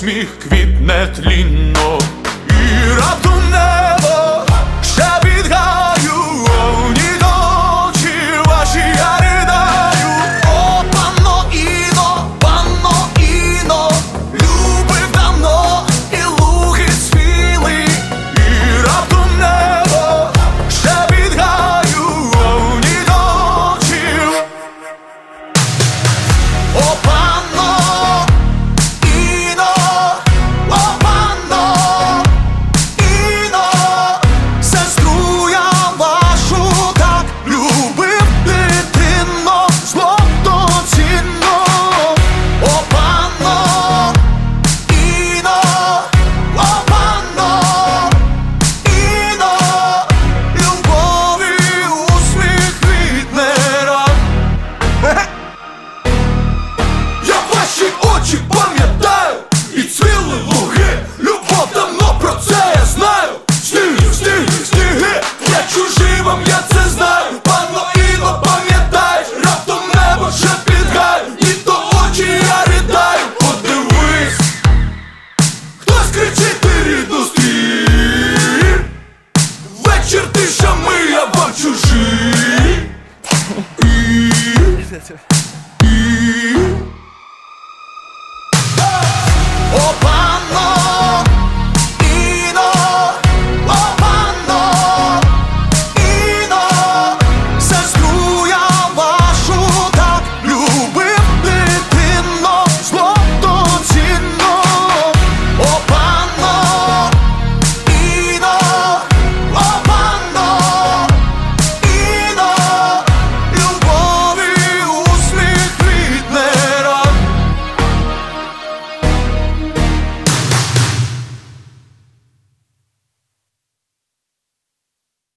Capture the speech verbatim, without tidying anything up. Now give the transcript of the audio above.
усміх квітне тлінно, і раптом небо ще під гаю, ні очі ваші я ридаю. О, панно Іно, панно Іно, любив давно і луги цвіли, і раптом небо ще під гаю, ні очі. О, панно Іно, о, панно Іно, сестру я вашу так любив дитино, злотоцінно. О, панно Іно, о, панно Іно, любові усміх квітне рад. Я ваші очі пам'ятаю, і цвіли луги, любов давно про це я знаю. Сніги, сніги, сніги, я чужий вам, я це знаю. Панно Іно, пам'ятаєш, раптом небо ще підгає, і то очі я ридаю. Подивись, хтось кричить, ти рідну стрій, вечір тиша, ми, я вам чужий. І